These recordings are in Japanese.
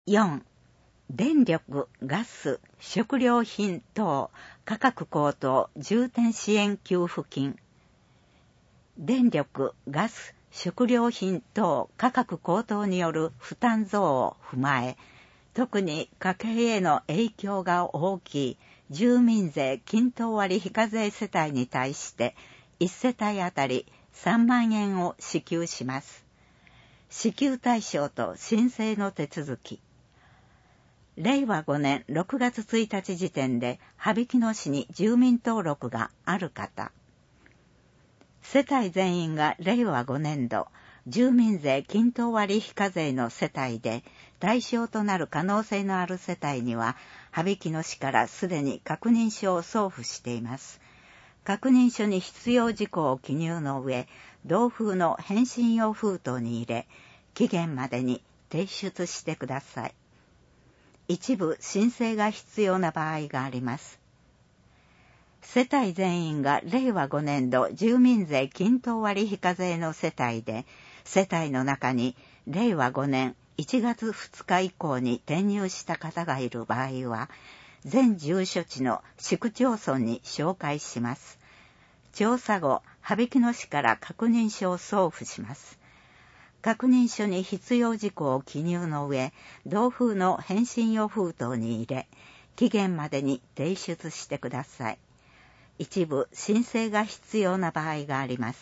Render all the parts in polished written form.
4. 電力、ガス、食料品等価格高騰重点支援給付金。電力、ガス、食料品等価格高騰による負担増を踏まえ、特に家計への影響が大きい住民税均等割非課税世帯に対して1世帯あたり3万円を支給します。支給対象と申請の手続き。令和5年6月1日時点で羽曳野市に住民登録がある方。世帯全員が令和5年度住民税均等割非課税の世帯で対象となる可能性のある世帯には羽曳野市からすでに確認書を送付しています。確認書に必要事項を記入の上、同封の返信用封筒に入れ、期限までに提出してください。一部申請が必要な場合があります。世帯全員が令和5年度住民税均等割非課税の世帯で、世帯の中に令和5年1月2日以降に転入した方がいる場合は、全住所地の市区町村に照会します。調査後、羽曳野市から確認書を送付します。確認書に必要事項を記入の上、同封の返信用封筒に入れ、期限までに提出してください。一部申請が必要な場合があります。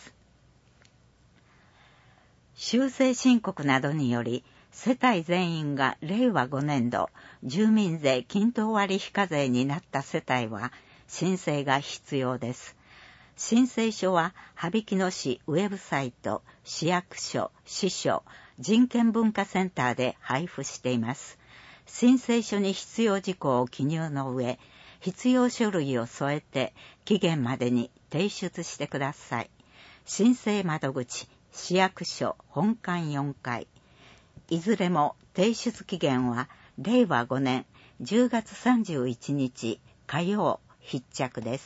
修正申告などにより、世帯全員が令和5年度住民税均等割非課税になった世帯は申請が必要です。申請書は羽曳野市ウェブサイト、市役所、支所、人権文化センターで配布しています。申請書に必要事項を記入の上、必要書類を添えて期限までに提出してください。申請窓口、市役所本館4階。いずれも提出期限は令和5年10月31日火曜必着です。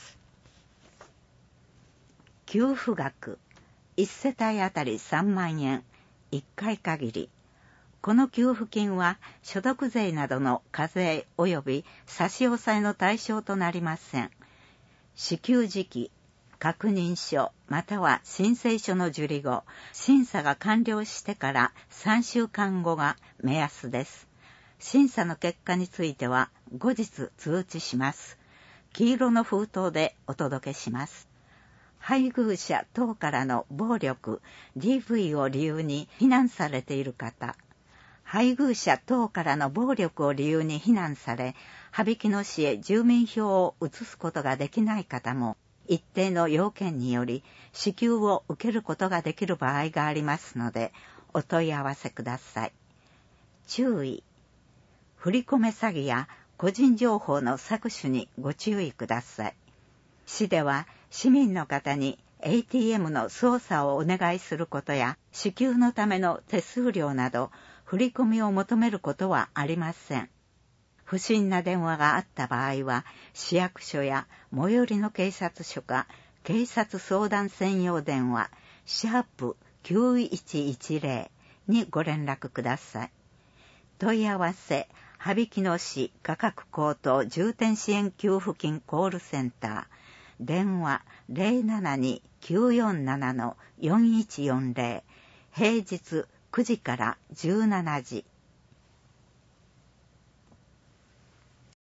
給付額、1世帯あたり3万円、1回限り。この給付金は所得税などの課税及び差し押さえの対象となりません。支給時期、確認書または申請書の受理後、審査が完了してから3週間後が目安です。審査の結果については後日通知します。黄色の封筒でお届けします。配偶者等からの暴力、DV を理由に非難されている方、配偶者等からの暴力を理由に非難され、羽曳野市へ住民票を移すことができない方も、一定の要件により支給を受けることができる場合がありますので、お問い合わせください。注意。振り込め詐欺や個人情報の搾取にご注意ください。市では市民の方に ATM の操作をお願いすることや支給のための手数料など振り込みを求めることはありません。不審な電話があった場合は市役所や最寄りの警察署か警察相談専用電話#9110にご連絡ください。問い合わせ羽曳野市価格高騰重点支援給付金コールセンター電話 072-947-4140 平日9時から17時